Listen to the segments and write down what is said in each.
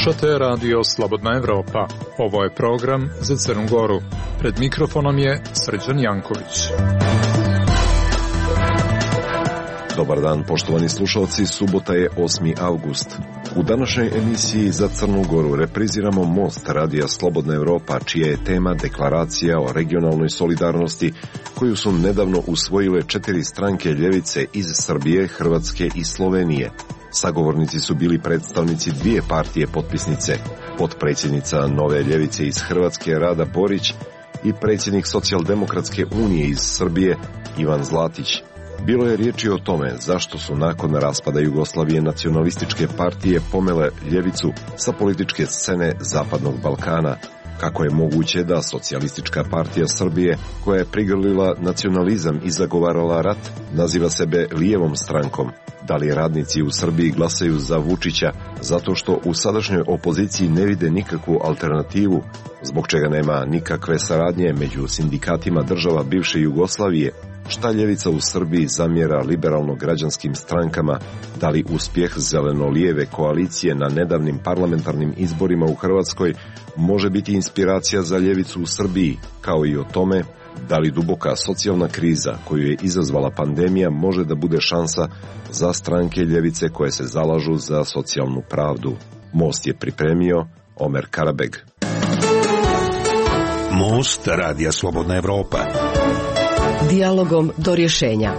Slušate Radio Slobodna Evropa. Ovo je program za Crnu Goru. Pred mikrofonom je Srđan Janković. Dobar dan, poštovani slušalci, subota je 8. avgust. U današnjoj emisiji za Crnu Goru repriziramo Most Radija Slobodna Evropa, čija je tema deklaracija o regionalnoj solidarnosti, koju su nedavno usvojile 4 stranke ljevice iz Srbije, Hrvatske i Slovenije. Sagovornici su bili predstavnici 2 partije potpisnice, potpredsjednica Nove ljevice iz Hrvatske Rada Borić i predsjednik Socijaldemokratske unije iz Srbije Ivan Zlatić. Bilo je riječi o tome zašto su nakon raspada Jugoslavije nacionalističke partije pomele ljevicu sa političke scene Zapadnog Balkana. Kako je moguće da Socijalistička partija Srbije, koja je prigrlila nacionalizam i zagovarala rat, naziva sebe lijevom strankom? Da li radnici u Srbiji glasaju za Vučića zato što u sadašnjoj opoziciji ne vide nikakvu alternativu, zbog čega nema nikakve saradnje među sindikatima država bivše Jugoslavije? Šta ljevica u Srbiji zamjera liberalno-građanskim strankama? Da li uspjeh zeleno-lijeve koalicije na nedavnim parlamentarnim izborima u Hrvatskoj može biti inspiracija za ljevicu u Srbiji, kao i o tome da li duboka socijalna kriza koju je izazvala pandemija može da bude šansa za stranke ljevice koje se zalažu za socijalnu pravdu? Most je pripremio Omer Karabeg. Most Radija Slobodna Evropa. Dijalogom do rješenja.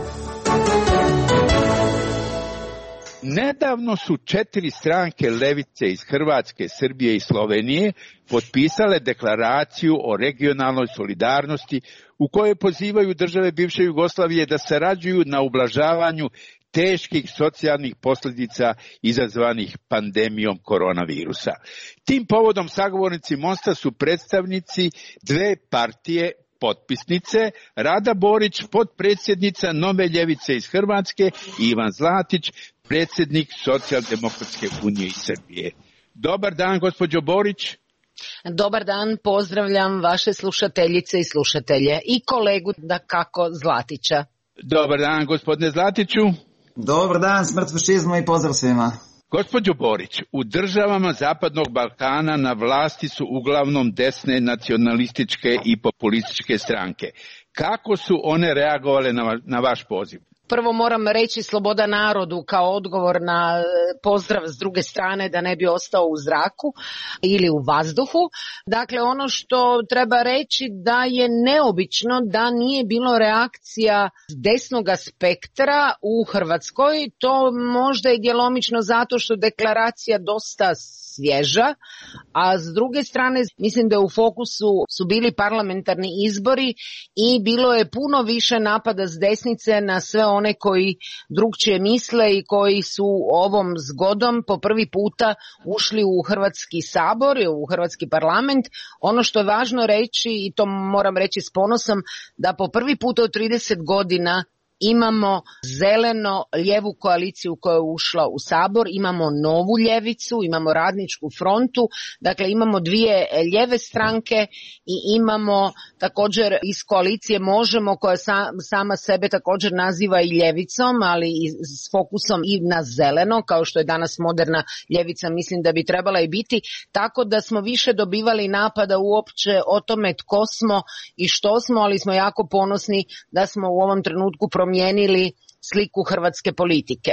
Nedavno su 4 stranke ljevice iz Hrvatske, Srbije i Slovenije potpisale deklaraciju o regionalnoj solidarnosti u kojoj pozivaju države bivše Jugoslavije da sarađuju na ublažavanju teških socijalnih posljedica izazvanih pandemijom koronavirusa. Tim povodom sagovornici Mosta su predstavnici 2 partije potpisnice, Rada Borić, potpredsjednica Nove ljevice iz Hrvatske i Ivan Zlatić, predsjednik Socijaldemokratske unije iz Srbije. Dobar dan, gospođo Borić. Dobar dan, pozdravljam vaše slušateljice i slušatelje i kolegu dakako Zlatića. Dobar dan, gospodine Zlatiću. Dobar dan, smrt fašizmu i pozdrav svima. Gospođo Borić, u državama Zapadnog Balkana na vlasti su uglavnom desne nacionalističke i populističke stranke. Kako su one reagovale na vaš poziv? Prvo moram reći sloboda narodu kao odgovor na pozdrav s druge strane da ne bi ostao u zraku ili u vazduhu. Dakle, ono što treba reći da je neobično da nije bilo reakcija desnog spektra u Hrvatskoj. To možda je djelomično zato što deklaracija dosta svježa, a s druge strane mislim da u fokusu su bili parlamentarni izbori i bilo je puno više napada s desnice na sve one koji drugčije misle i koji su ovom zgodom po prvi puta ušli u Hrvatski sabor, u Hrvatski parlament. Ono što je važno reći, i to moram reći s ponosom, da po prvi puta od 30 godina imamo zeleno-lijevu koaliciju koja je ušla u sabor, imamo novu ljevicu, imamo radničku frontu, dakle imamo 2 lijeve stranke i imamo također iz koalicije Možemo koja sama sebe također naziva i ljevicom, ali i s fokusom i na zeleno, kao što je danas moderna ljevica, mislim da bi trebala i biti, tako da smo više dobivali napada uopće o tome tko smo i što smo, ali smo jako ponosni da smo u ovom trenutku promijenili sliku hrvatske politike.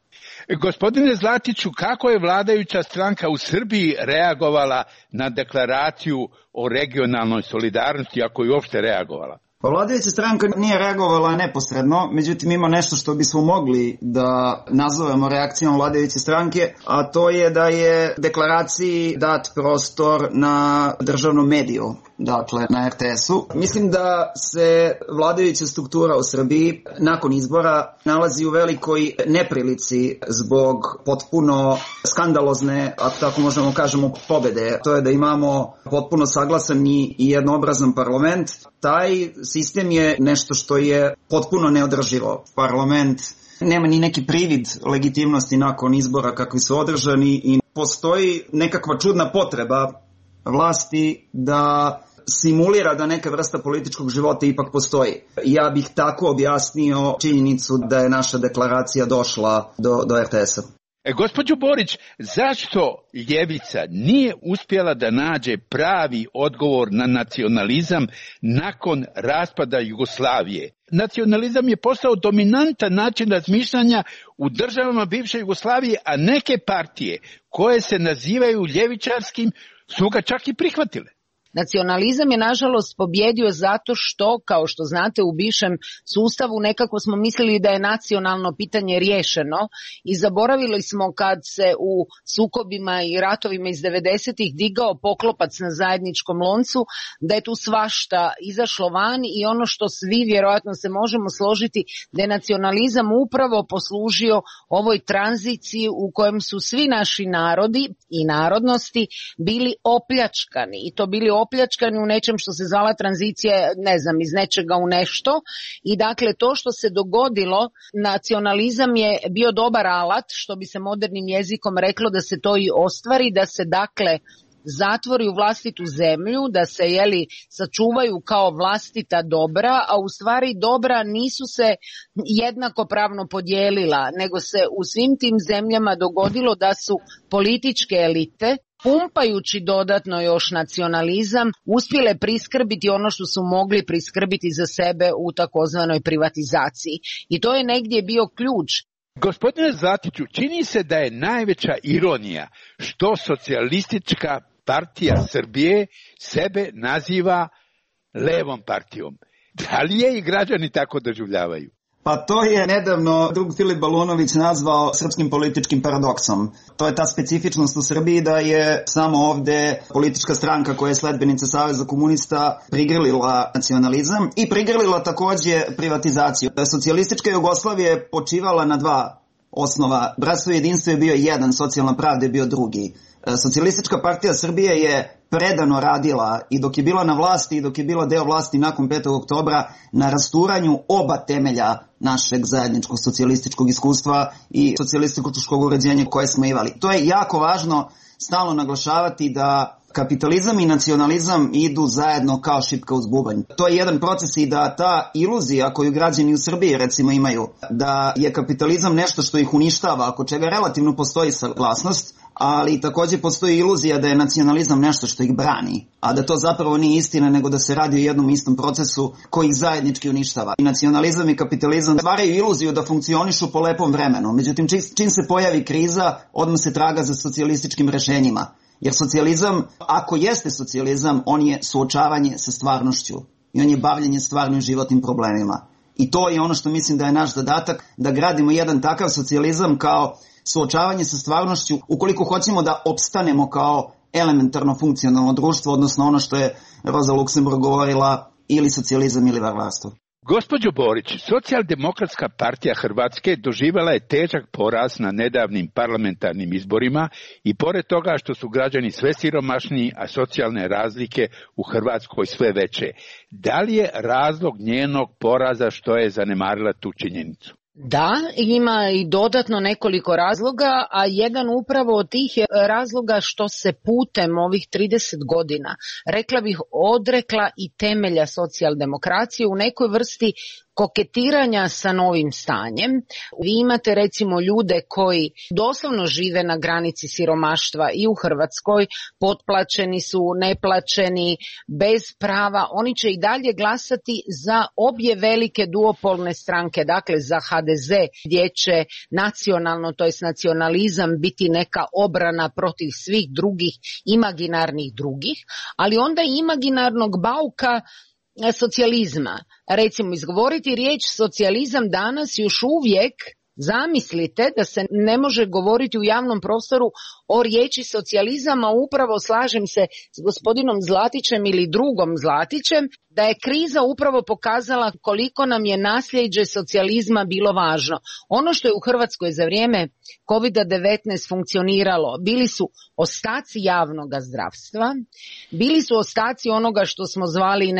Gospodine Zlatiću, kako je vladajuća stranka u Srbiji reagovala na deklaraciju o regionalnoj solidarnosti, ako je uopšte reagovala? Pa vladajuća stranka nije reagovala neposredno, međutim ima nešto što bismo mogli da nazovemo reakcijom vladajuće stranke, a to je da je deklaraciji dat prostor na državnom mediju, dakle na RTS-u. Mislim da se vladajuća struktura u Srbiji nakon izbora nalazi u velikoj neprilici zbog potpuno skandalozne, ako tako možemo kažemo, pobjede. To je da imamo potpuno saglasan i jednoobrazan parlament. Taj sistem je nešto što je potpuno neodrživo. Parlament nema ni neki privid legitimnosti nakon izbora kakvi su održani i postoji nekakva čudna potreba vlasti da simulira da neka vrsta političkog života ipak postoji. Ja bih tako objasnio činjenicu da je naša deklaracija došla do RTS-a. Gospođo Borić, zašto ljevica nije uspjela da nađe pravi odgovor na nacionalizam nakon raspada Jugoslavije? Nacionalizam je postao dominantan način razmišljanja u državama bivše Jugoslavije, a neke partije koje se nazivaju ljevičarskim su ga čak i prihvatile. Nacionalizam je nažalost pobjedio zato što, kao što znate, u bivšem sustavu nekako smo mislili da je nacionalno pitanje riješeno i zaboravili smo kad se u sukobima i ratovima iz 90-ih digao poklopac na zajedničkom loncu, da je tu svašta izašlo van i ono što svi vjerojatno se možemo složiti da je nacionalizam upravo poslužio ovoj tranziciji u kojem su svi naši narodi i narodnosti bili opljačkani i to bili opljačkani u nečem što se zvala tranzicija, ne znam, iz nečega u nešto i dakle to što se dogodilo, nacionalizam je bio dobar alat, što bi se modernim jezikom reklo da se to i ostvari, da se dakle zatvori u vlastitu zemlju, da se sačuvaju kao vlastita dobra, a u stvari dobra nisu se jednakopravno podijelila, nego se u svim tim zemljama dogodilo da su političke elite, pumpajući dodatno još nacionalizam, uspjele priskrbiti ono što su mogli priskrbiti za sebe u takozvanoj privatizaciji. I to je negdje bio ključ. Gospodine Zlatiću, čini se da je najveća ironija što socijalistička partija Srbije sebe naziva levom partijom. Da li je i građani tako doživljavaju? Pa to je nedavno drug Filip Balunović nazvao srpskim političkim paradoksom. To je ta specifičnost u Srbiji da je samo ovde politička stranka koja je sledbenica Saveza komunista prigrlila nacionalizam i prigrlila takođe privatizaciju. Socijalistička Jugoslavija je počivala na dva osnova. Bratstvo i jedinstvo je bio jedan, socijalna pravda je bio drugi. Socijalistička partija Srbije je predano radila i dok je bila na vlasti i dok je bila deo vlasti nakon 5. oktobra na rasturanju oba temelja našeg zajedničkog socijalističkog iskustva i socijalističkog uređenja koje smo imali. To je jako važno stalno naglašavati da kapitalizam i nacionalizam idu zajedno kao šipka uz bubanj. To je jedan proces i da ta iluzija koju građani u Srbiji recimo imaju, da je kapitalizam nešto što ih uništava, oko čega relativno postoji saglasnost, ali takođe postoji iluzija da je nacionalizam nešto što ih brani, a da to zapravo nije istina, nego da se radi o jednom istom procesu koji ih zajednički uništava. I nacionalizam i kapitalizam stvaraju iluziju da funkcionišu po lepom vremenu, međutim čim se pojavi kriza, odmah se traga za socijalističkim rešenjima. Jer socijalizam, ako jeste socijalizam, on je suočavanje sa stvarnošću i on je bavljenje stvarnim životnim problemima. I to je ono što mislim da je naš zadatak, da gradimo jedan takav socijalizam kao suočavanje sa stvarnošću ukoliko hoćemo da opstanemo kao elementarno funkcionalno društvo, odnosno ono što je Roza Luksemburg govorila, ili socijalizam ili varvarstvo. Gospođo Borić, Socijaldemokratska partija Hrvatske doživjela je težak poraz na nedavnim parlamentarnim izborima i pored toga što su građani sve siromašniji, a socijalne razlike u Hrvatskoj sve veće. Da li je razlog njenog poraza što je zanemarila tu činjenicu? Da, ima i dodatno nekoliko razloga, a jedan upravo od tih je razloga što se putem ovih 30 godina, rekla bih, odrekla i temelja socijaldemokracije u nekoj vrsti koketiranja sa novim stanjem. Vi imate recimo ljude koji doslovno žive na granici siromaštva i u Hrvatskoj, potplaćeni su, neplaćeni, bez prava. Oni će i dalje glasati za obje velike duopolne stranke, dakle za HDZ, gdje će nacionalno, to jest nacionalizam, biti neka obrana protiv svih drugih imaginarnih drugih, ali onda imaginarnog bauka socijalizma. Recimo, izgovoriti riječ socijalizam danas još uvijek, zamislite da se ne može govoriti u javnom prostoru o riječi socijalizam, a upravo slažem se s gospodinom Zlatićem ili drugom Zlatićem, da je kriza upravo pokazala koliko nam je nasljeđe socijalizma bilo važno. Ono što je u Hrvatskoj za vrijeme COVID-19 funkcioniralo, bili su ostaci javnog zdravstva, bili su ostaci onoga što smo zvali,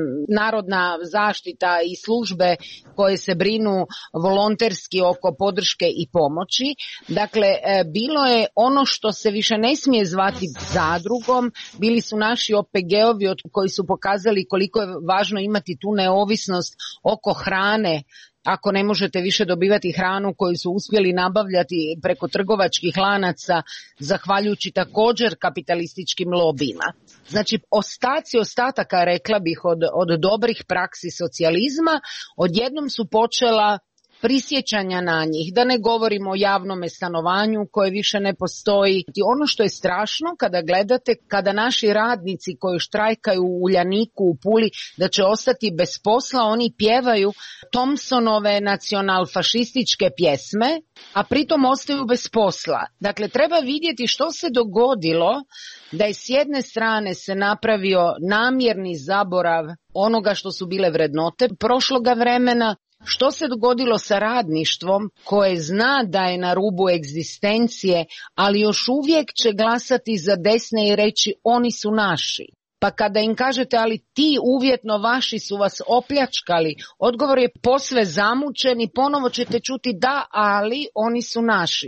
narodna zaštita i službe koje se brinu volonterski oko podrške i pomoći. Dakle, bilo je ono što što se više ne smije zvati zadrugom, bili su naši OPG-ovi koji su pokazali koliko je važno imati tu neovisnost oko hrane. Ako ne možete više dobivati hranu koju su uspjeli nabavljati preko trgovačkih lanaca, zahvaljujući također kapitalističkim lobijima. Znači, ostaci ostataka, rekla bih, od dobrih praksi socijalizma, odjednom su počela prisjećanja na njih, da ne govorimo o javnom stanovanju koje više ne postoji. I ono što je strašno kada gledate, kada naši radnici koji štrajkaju u Uljaniku, u Puli, da će ostati bez posla, oni pjevaju Thompsonove nacionalfašističke pjesme, a pritom ostaju bez posla. Dakle, treba vidjeti što se dogodilo da je s jedne strane se napravio namjerni zaborav onoga što su bile vrednote prošloga vremena, što se dogodilo sa radništvom koje zna da je na rubu egzistencije, ali još uvijek će glasati za desne i reći oni su naši. Pa kada im kažete ali ti uvjetno vaši su vas opljačkali, odgovor je posve zamućen i ponovo ćete čuti da, ali oni su naši.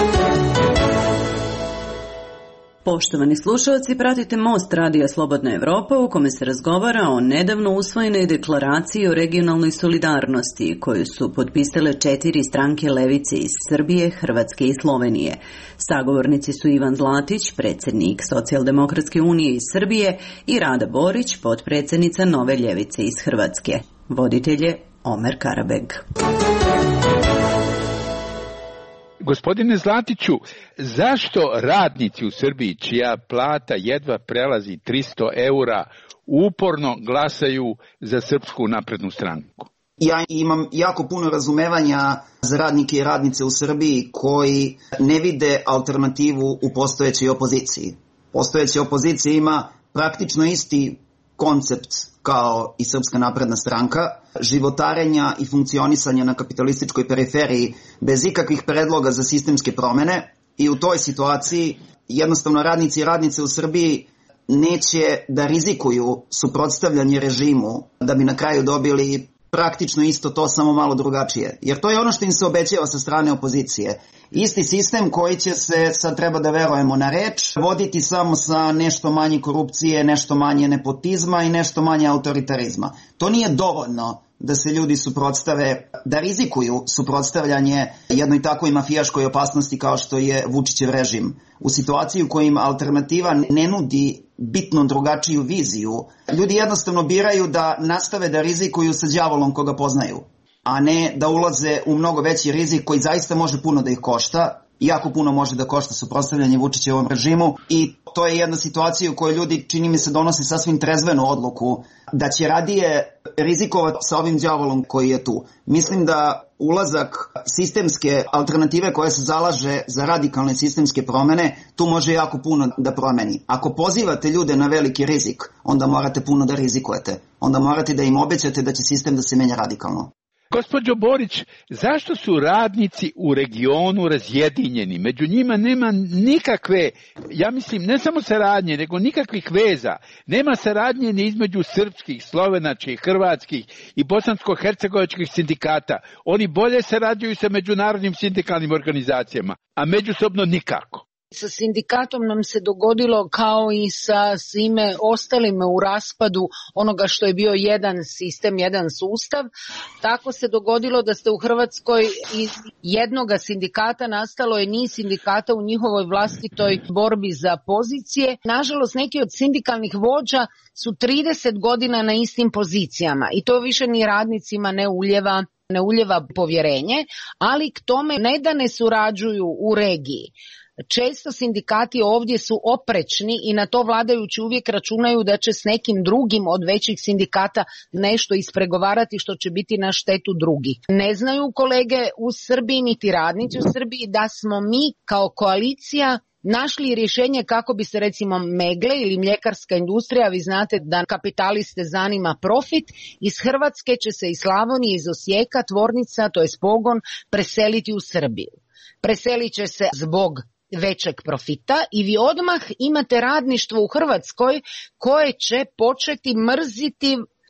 Poštovani slušalci, pratite Most Radija Slobodna Evropa u kome se razgovara o nedavno usvojenoj deklaraciji o regionalnoj solidarnosti koju su potpisale 4 stranke levice iz Srbije, Hrvatske i Slovenije. Sagovornici su Ivan Zlatić, predsjednik Socijaldemokratske unije iz Srbije, i Rada Borić, potpredsjednica Nove ljevice iz Hrvatske. Voditelj je Omer Karabeg. Gospodine Zlatiću, zašto radnici u Srbiji, čija plata jedva prelazi 300 eura, uporno glasaju za Srpsku naprednu stranku? Ja imam jako puno razumevanja za radnike i radnice u Srbiji koji ne vide alternativu u postojećoj opoziciji. Postojeća opozicija ima praktično isti koncept kao i Srpska napredna stranka, životarenja i funkcionisanja na kapitalističkoj periferiji bez ikakvih predloga za sistemske promene, i u toj situaciji jednostavno radnici i radnice u Srbiji neće da rizikuju suprotstavljanje režimu da bi na kraju dobili praktično isto to, samo malo drugačije. Jer to je ono što im se obećava sa strane opozicije. Isti sistem koji će se, sad treba da verujemo na reč, voditi samo sa nešto manje korupcije, nešto manje nepotizma i nešto manje autoritarizma. To nije dovoljno da se ljudi suprotstave, da rizikuju suprotstavljanje jednoj takvoj mafijaškoj opasnosti kao što je Vučićev režim. U situaciji u kojim alternativa ne nudi bitno drugačiju viziju, ljudi jednostavno biraju da nastave da rizikuju sa đavolom koga poznaju, a ne da ulaze u mnogo veći rizik koji zaista može puno da ih košta. Jako puno može da košta suprotstavljanje Vučićevom režimu, i to je jedna situacija u kojoj ljudi, čini mi se, donose sasvim trezvenu odluku da će radije rizikovati sa ovim đavolom koji je tu. Mislim da ulazak sistemske alternative koja se zalaže za radikalne sistemske promene tu može jako puno da promeni. Ako pozivate ljude na veliki rizik, onda morate puno da rizikujete. Onda morate da im obećate da će sistem da se menja radikalno. Gospođo Borić, zašto su radnici u regionu razjedinjeni? Među njima nema nikakve, ja mislim, ne samo saradnje, nego nikakvih veza. Nema saradnje ni između srpskih, slovenačkih, hrvatskih i bosansko-hercegovačkih sindikata. Oni bolje sarađuju sa međunarodnim sindikalnim organizacijama, a međusobno nikako. Sa sindikatom nam se dogodilo kao i sa svime ostalime u raspadu onoga što je bio jedan sistem, jedan sustav. Tako se dogodilo da ste u Hrvatskoj iz jednoga sindikata nastalo je niz sindikata u njihovoj vlastitoj borbi za pozicije. Nažalost, neki od sindikalnih vođa su 30 godina na istim pozicijama i to više ni radnicima ne uljeva povjerenje, ali k tome ne da ne surađuju u regiji. Često sindikati ovdje su oprečni i na to vladajući uvijek računaju da će s nekim drugim od većih sindikata nešto ispregovarati što će biti na štetu drugih. Ne znaju kolege u Srbiji niti radnici u Srbiji da smo mi kao koalicija našli rješenje kako bi se recimo Megle ili mljekarska industrija, vi znate da kapitaliste zanima profit, iz Hrvatske će se iz Slavonije, iz Osijeka tvornica, to je pogon, preseliti u Srbiju. Preselit će se zbog većeg profita i vi odmah imate radništvo u Hrvatskoj koje će početi mrziti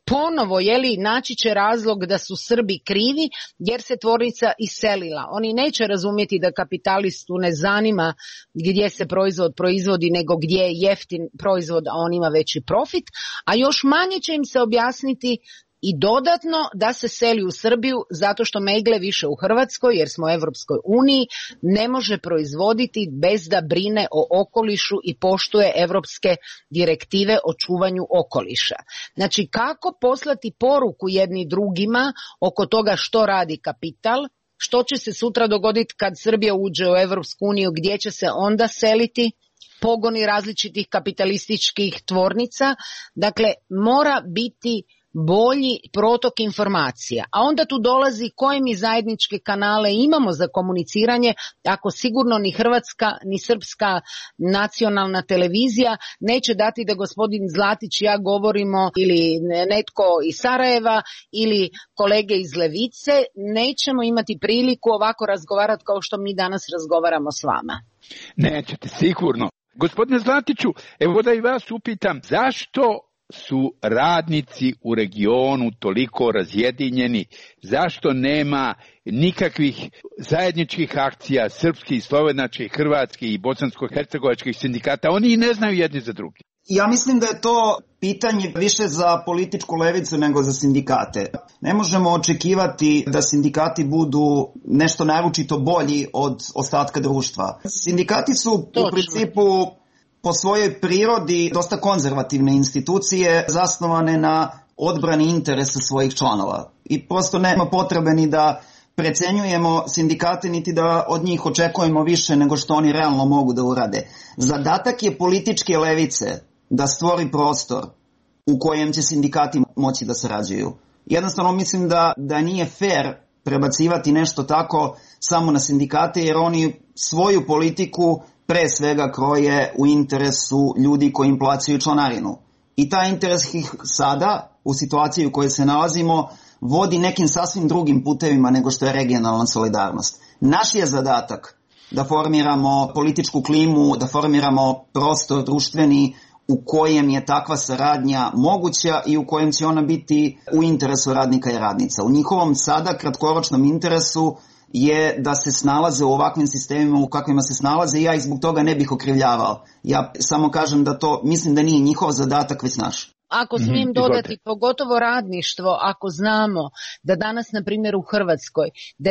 ponovo, naći će razlog da su Srbi krivi jer se tvornica iselila. Oni neće razumjeti da kapitalistu ne zanima gdje se proizvod proizvodi nego gdje je jeftin proizvod, a on ima veći profit, a još manje će im se objasniti i dodatno da se seli u Srbiju zato što Megle više u Hrvatskoj, jer smo u Europskoj uniji, ne može proizvoditi bez da brine o okolišu i poštuje europske direktive o čuvanju okoliša. Znači, kako poslati poruku jedni drugima oko toga što radi kapital, što će se sutra dogoditi kad Srbija uđe u Europsku uniju, gdje će se onda seliti pogoni različitih kapitalističkih tvornica. Dakle, mora biti bolji protok informacija. A onda tu dolazi koje mi zajedničke kanale imamo za komuniciranje, ako sigurno ni hrvatska ni srpska nacionalna televizija neće dati da gospodin Zlatić i ja govorimo, ili netko iz Sarajeva ili kolege iz Levice, nećemo imati priliku ovako razgovarati kao što mi danas razgovaramo s vama. Nećete, sigurno. Gospodine Zlatiću, evo da i vas upitam, zašto su radnici u regionu toliko razjedinjeni, zašto nema nikakvih zajedničkih akcija srpskih, slovenačkih, hrvatskih i bosansko-hercegovačkih sindikata? Oni i ne znaju jedni za drugi. Ja mislim da je to pitanje više za političku levicu nego za sindikate. Ne možemo očekivati da sindikati budu nešto naročito bolji od ostatka društva. Sindikati su u principu po svojoj prirodi dosta konzervativne institucije zasnovane na odbrani interesa svojih članova. I prosto nema potrebe ni da precenjujemo sindikate niti da od njih očekujemo više nego što oni realno mogu da urade. Zadatak je političke levice da stvori prostor u kojem će sindikati moći da sarađuju. Jednostavno mislim da nije fair prebacivati nešto tako samo na sindikate, jer oni svoju politiku pre svega kroje u interesu ljudi koji im plaćaju članarinu. I taj interes ih sada, u situaciji u kojoj se nalazimo, vodi nekim sasvim drugim putevima nego što je regionalna solidarnost. Naš je zadatak da formiramo političku klimu, da formiramo prostor društveni u kojem je takva saradnja moguća i u kojem će ona biti u interesu radnika i radnica. U njihovom sada kratkoročnom interesu je da se snalaze u ovakvim sistemima u kakvima se snalaze i ja ih zbog toga ne bih okrivljavao. Ja samo kažem da to mislim da nije njihov zadatak, već naš. Ako smijem dodati, pogotovo radništvo, ako znamo da danas, na primjer u Hrvatskoj,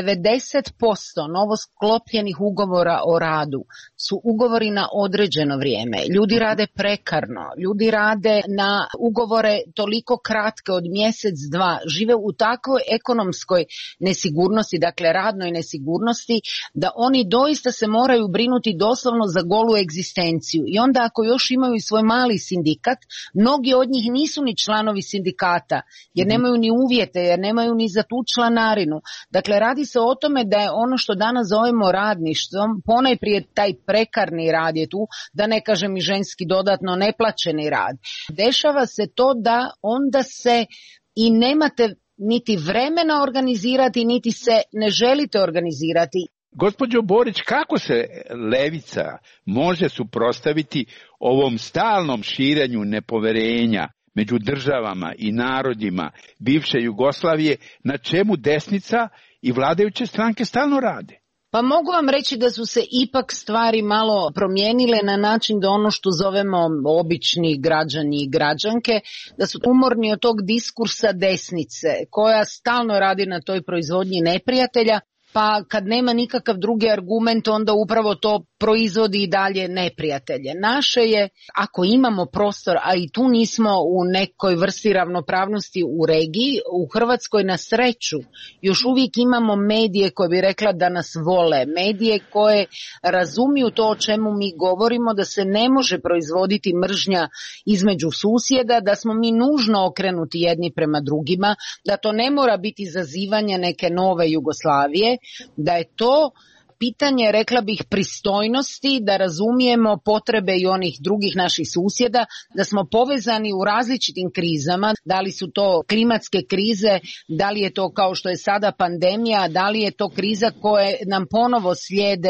90% novosklopljenih ugovora o radu su ugovori na određeno vrijeme. Ljudi rade prekarno, ljudi rade na ugovore toliko kratke od mjesec, dva, žive u takvoj ekonomskoj nesigurnosti, dakle radnoj nesigurnosti, da oni doista se moraju brinuti doslovno za golu egzistenciju. I onda ako još imaju svoj mali sindikat, mnogi od njih nisu ni članovi sindikata, jer nemaju ni uvjete, jer nemaju ni za tu članarinu. Dakle, radi se o tome da je ono što danas zovemo radništvom, ponajprije taj prekarni rad je tu, da ne kažem i ženski dodatno neplaćeni rad. Dešava se to da onda se i nemate niti vremena organizirati, niti se ne želite organizirati. Gospođo Borić, kako se levica može suprotstaviti ovom stalnom širenju nepoverenja među državama i narodima bivše Jugoslavije, na čemu desnica i vladajuće stranke stalno rade? Pa mogu vam reći da su se ipak stvari malo promijenile na način da ono što zovemo obični građani i građanke, da su umorni od tog diskursa desnice koja stalno radi na toj proizvodnji neprijatelja, pa kad nema nikakav drugi argument, onda upravo to proizvodi i dalje neprijatelje. Naše je, ako imamo prostor, a i tu nismo u nekoj vrsti ravnopravnosti u regiji, u Hrvatskoj na sreću još uvijek imamo medije koje bi rekla da nas vole, medije koje razumiju to o čemu mi govorimo, da se ne može proizvoditi mržnja između susjeda, da smo mi nužno okrenuti jedni prema drugima, da to ne mora biti zazivanje neke nove Jugoslavije, da je to pitanje, rekla bih, pristojnosti, da razumijemo potrebe i onih drugih naših susjeda, da smo povezani u različitim krizama, da li su to klimatske krize, da li je to kao što je sada pandemija, da li je to kriza koje nam ponovo slijede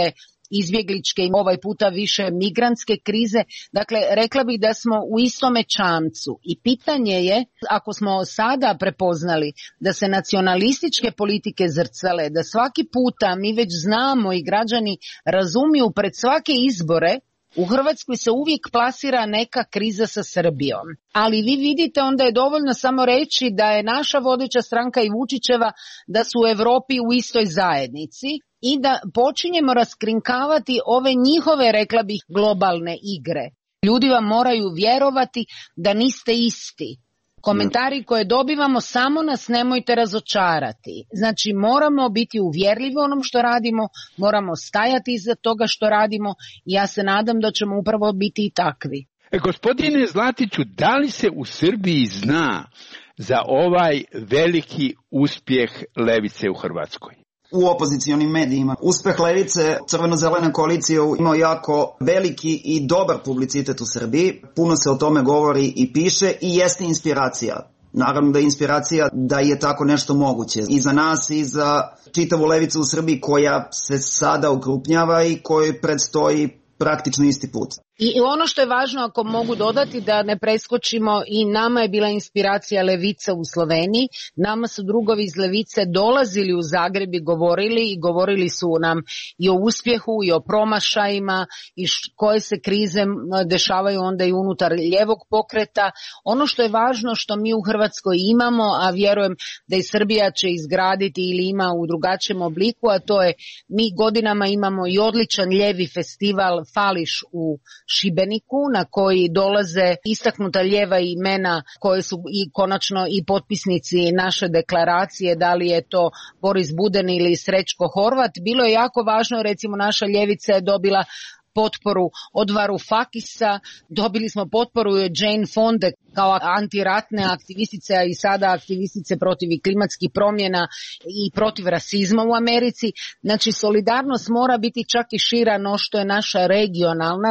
izbjegličke i ovaj puta više migrantske krize. Dakle, rekla bih da smo u istome čamcu i pitanje je, ako smo sada prepoznali da se nacionalističke politike zrcale, da svaki puta mi već znamo i građani razumiju pred svake izbore, u Hrvatskoj se uvijek plasira neka kriza sa Srbijom. Ali vi vidite, onda je dovoljno samo reći da je naša vodeća stranka i Vučićeva da su u Europi u istoj zajednici i da počinjemo raskrinkavati ove njihove, rekla bih, globalne igre. Ljudi vam moraju vjerovati da niste isti. Komentari koje dobivamo, samo nas nemojte razočarati. Znači, moramo biti uvjerljivi u onom što radimo, moramo stajati iza toga što radimo i ja se nadam da ćemo upravo biti i takvi. Gospodine Zlatiću, da li se u Srbiji zna za ovaj veliki uspjeh levice u Hrvatskoj? U opozicionim medijima. Uspeh levice, crveno-zelena koalicija imao jako veliki i dobar publicitet u Srbiji. Puno se o tome govori i piše i jeste inspiracija. Naravno da je inspiracija da je tako nešto moguće. I za nas i za čitavu levicu u Srbiji koja se sada ukrupnjava i kojoj predstoji praktično isti put. I ono što je važno, ako mogu dodati, da ne preskočimo, i nama je bila inspiracija levica u Sloveniji. Nama su drugovi iz levice dolazili u Zagreb i govorili su nam i o uspjehu i o promašajima i koje se krize dešavaju onda i unutar lijevog pokreta. Ono što je važno, što mi u Hrvatskoj imamo, a vjerujem da i Srbija će izgraditi ili ima u drugačijem obliku, a to je, mi godinama imamo i odličan lijevi festival Fališ u Šibeniku, na koji dolaze istaknuta lijeva imena koje su i konačno i potpisnici naše deklaracije, da li je to Boris Buden ili Srećko Horvat. Bilo je jako važno, recimo naša ljevica je dobila potporu od Varoufakisa, dobili smo potporu Jane Fonda kao antiratne aktivistice, a i sada aktivistice protiv klimatskih promjena i protiv rasizma u Americi. Znači, solidarnost mora biti čak i šira no što je naša regionalna.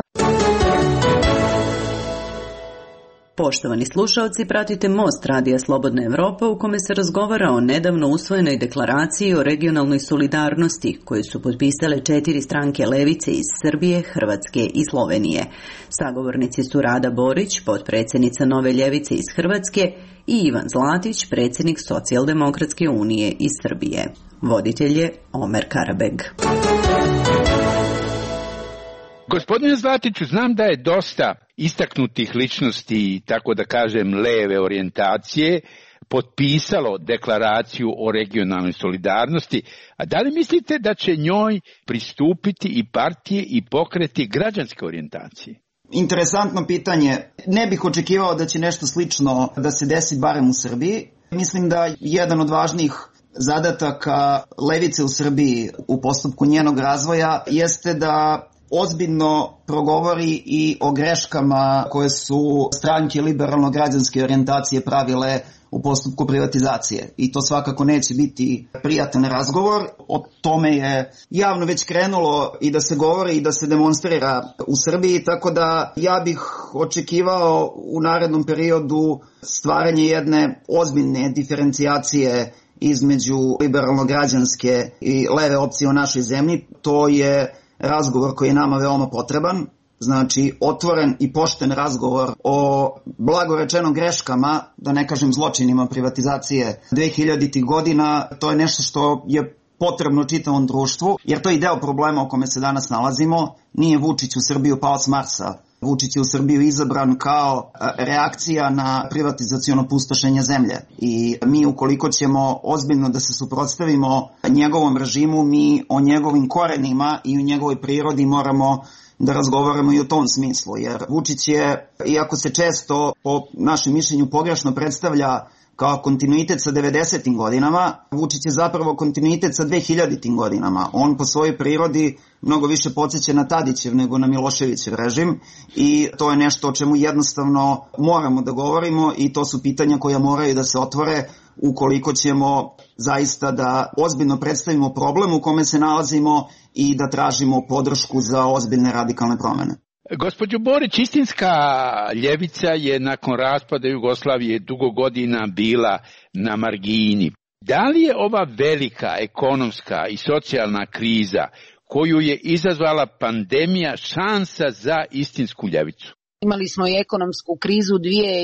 Poštovani slušalci, pratite Most Radija Slobodna Evropa u kome se razgovara o nedavno usvojenoj deklaraciji o regionalnoj solidarnosti koju su potpisale 4 stranke levice iz Srbije, Hrvatske i Slovenije. Sagovornici su Rada Borić, potpredsjednica Nove ljevice iz Hrvatske, i Ivan Zlatić, predsjednik Socijaldemokratske unije iz Srbije. Voditelj je Omer Karabeg. Gospodine Zlatiću, znam da je dosta istaknutih ličnosti, tako da kažem leve orijentacije, potpisalo deklaraciju o regionalnoj solidarnosti, a da li mislite da će njoj pristupiti i partije i pokreti građanske orijentacije? Interesantno pitanje. Ne bih očekivao da će nešto slično da se desi barem u Srbiji. Mislim da jedan od važnijih zadataka levice u Srbiji u postupku njenog razvoja jeste da ozbiljno progovori i o greškama koje su stranke liberalno-građanske orijentacije pravile u postupku privatizacije. I to svakako neće biti prijatan razgovor. O tome je javno već krenulo i da se govori i da se demonstrira u Srbiji, tako da ja bih očekivao u narednom periodu stvaranje jedne ozbiljne diferencijacije između liberalno-građanske i leve opcije u našoj zemlji. To je razgovor koji je nama veoma potreban, znači otvoren i pošten razgovor o blagorečenom greškama, da ne kažem zločinima privatizacije 2000. godina. To je nešto što je potrebno čitavom društvu, jer to je i deo problema o kome se danas nalazimo. Nije Vučić u Srbiju pao s Marsa. Vučić je u Srbiju izabran kao reakcija na privatizaciono pustošenje zemlje. I mi, ukoliko ćemo ozbiljno da se suprotstavimo njegovom režimu, mi o njegovim korenima i o njegovoj prirodi moramo da razgovaramo i u tom smislu. Jer Vučić je, iako se često po našem mišljenju pogrešno predstavlja kao kontinuitet sa 90. godinama, Vučić je zapravo kontinuitet sa 2000. godinama. On po svojoj prirodi mnogo više podsjeća na Tadićev nego na Miloševićev režim i to je nešto o čemu jednostavno moramo da govorimo i to su pitanja koja moraju da se otvore ukoliko ćemo zaista da ozbiljno predstavimo problem u kome se nalazimo i da tražimo podršku za ozbiljne radikalne promene. Gospođo Borić, istinska ljevica je nakon raspada Jugoslavije dugo godina bila na margini. Da li je ova velika ekonomska i socijalna kriza koju je izazvala pandemija šansa za istinsku ljevicu? Imali smo i ekonomsku krizu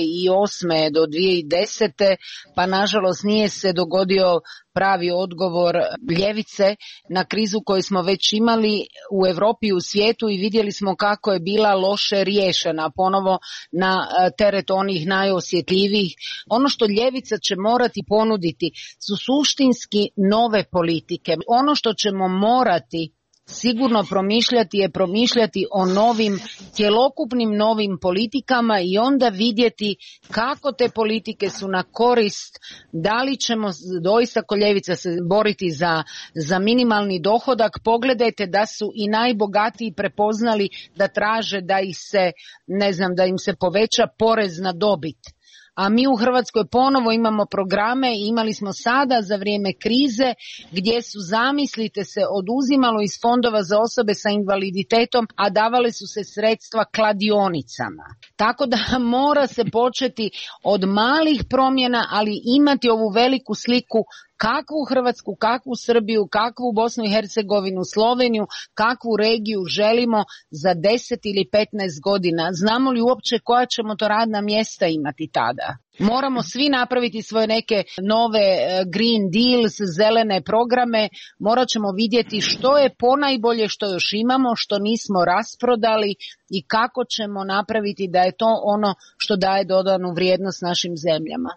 2008. do 2010. pa nažalost nije se dogodio pravi odgovor ljevice na krizu koju smo već imali u Europi i u svijetu i vidjeli smo kako je bila loše riješena ponovo na teret onih najosjetljivijih. Ono što ljevica će morati ponuditi su suštinski nove politike. Ono što ćemo morati sigurno promišljati o novim, cjelokupnim novim politikama i onda vidjeti kako te politike su na korist, da li ćemo doista ko ljevica se boriti za minimalni dohodak. Pogledajte da su i najbogatiji prepoznali da traže da ih se, da im se poveća porez na dobit. A mi u Hrvatskoj ponovo imamo programe i imali smo sada za vrijeme krize gdje su, zamislite se, oduzimalo iz fondova za osobe sa invaliditetom, a davale su se sredstva kladionicama. Tako da mora se početi od malih promjena, ali imati ovu veliku sliku kakvu Hrvatsku, kakvu Srbiju, kakvu Bosnu i Hercegovinu, Sloveniju, kakvu regiju želimo za 10 ili 15 godina. Znamo li uopće koja ćemo to radna mjesta imati tada? Moramo svi napraviti svoje neke nove Green Deals, zelene programe, morat ćemo vidjeti što je ponajbolje što još imamo, što nismo rasprodali i kako ćemo napraviti da je to ono što daje dodanu vrijednost našim zemljama.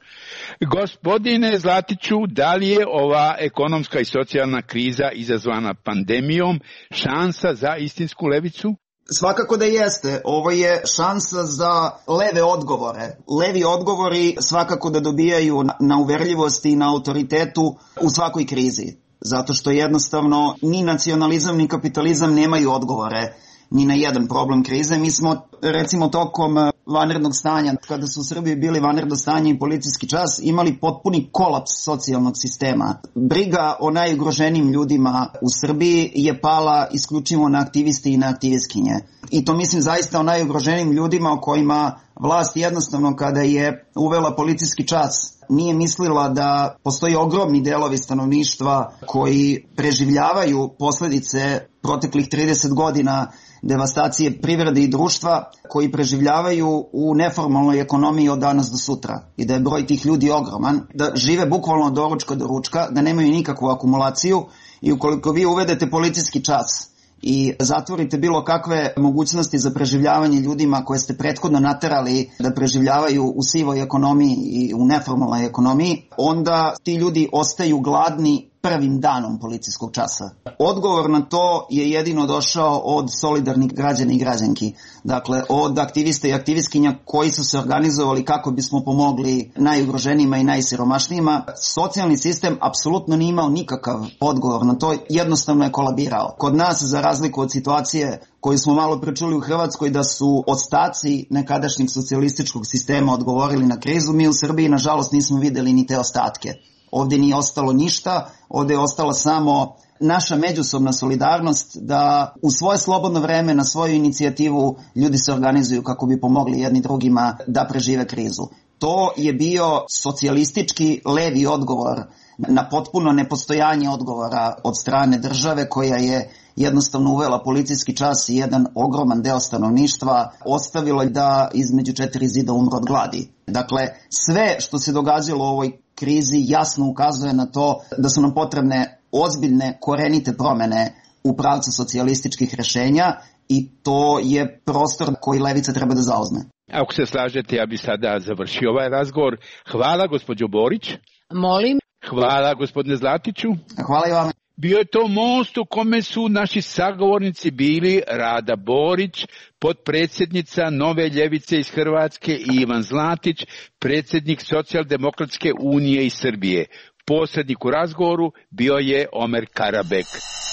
Gospodine Zlatiću, da li je ova ekonomska i socijalna kriza izazvana pandemijom šansa za istinsku levicu? Svakako da jeste. Ovo je šansa za leve odgovore. Levi odgovori svakako da dobijaju na uverljivosti i na autoritetu u svakoj krizi. Zato što jednostavno ni nacionalizam ni kapitalizam nemaju odgovore ni na jedan problem krize. Mi smo recimo tokom vanrednog stanja, kada su u Srbiji bili vanredno stanje i policijski čas, imali potpuni kolaps socijalnog sistema. Briga o najugroženijim ljudima u Srbiji je pala isključivo na aktiviste i na aktivistkinje. I to mislim zaista o najugroženijim ljudima o kojima vlast jednostavno kada je uvela policijski čas nije mislila da postoji ogromni delovi stanovništva koji preživljavaju posljedice proteklih 30 godina devastacije privrede i društva, koji preživljavaju u neformalnoj ekonomiji od danas do sutra i da je broj tih ljudi ogroman, da žive bukvalno od doručka do ručka, da nemaju nikakvu akumulaciju i ukoliko vi uvedete policijski čas i zatvorite bilo kakve mogućnosti za preživljavanje ljudima koje ste prethodno naterali da preživljavaju u sivoj ekonomiji i u neformalnoj ekonomiji, onda ti ljudi ostaju gladni prvim danom policijskog časa. Odgovor na to je jedino došao od solidarnih građana i građanki. Dakle, od aktivista i aktivistkinja koji su se organizovali kako bismo pomogli najugroženijima i najsiromašnijima. Socijalni sistem apsolutno nije imao nikakav odgovor na to, jednostavno je kolabirao. Kod nas, za razliku od situacije koju smo malo prečuli u Hrvatskoj, da su ostaci nekadašnjeg socijalističkog sistema odgovorili na krizu, mi u Srbiji nažalost nismo videli ni te ostatke. Ovdje nije ostalo ništa, ovdje je ostala samo naša međusobna solidarnost da u svoje slobodno vreme, na svoju inicijativu ljudi se organizuju kako bi pomogli jedni drugima da prežive krizu. To je bio socijalistički levi odgovor na potpuno nepostojanje odgovora od strane države koja je jednostavno uvela policijski čas i jedan ogroman deo stanovništva ostavila da između 4 zida umre od gladi. Dakle, sve što se događalo u ovoj krizi jasno ukazuje na to da su nam potrebne ozbiljne, korenite promjene u pravcu socijalističkih rješenja i to je prostor koji levica treba da zauzme. Ako se slažete, ja bih sada završio ovaj razgovor. Hvala, gospođo Borić. Molim. Hvala, gospodine Zlatiću. Hvala i vama. Bio je to most u kome su naši sagovornici bili Rada Borić, potpredsjednica Nove ljevice iz Hrvatske, i Ivan Zlatić, predsjednik Socijaldemokratske unije iz Srbije. Posrednik u razgovoru bio je Omer Karabek.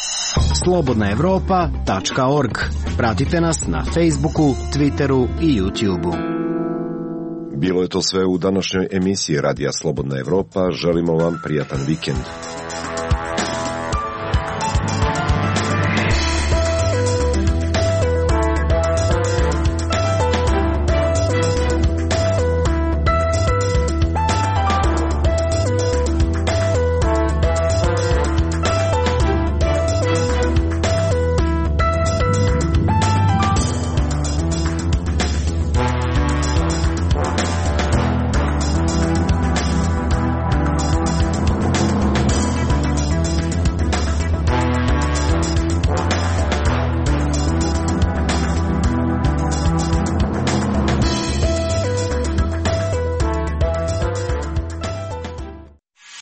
Slobodnaevropa.org. Pratite nas na Facebooku, Twitteru i YouTubeu. Bilo je to sve u današnjoj emisiji Radija Slobodna Evropa. Želimo vam prijatan vikend.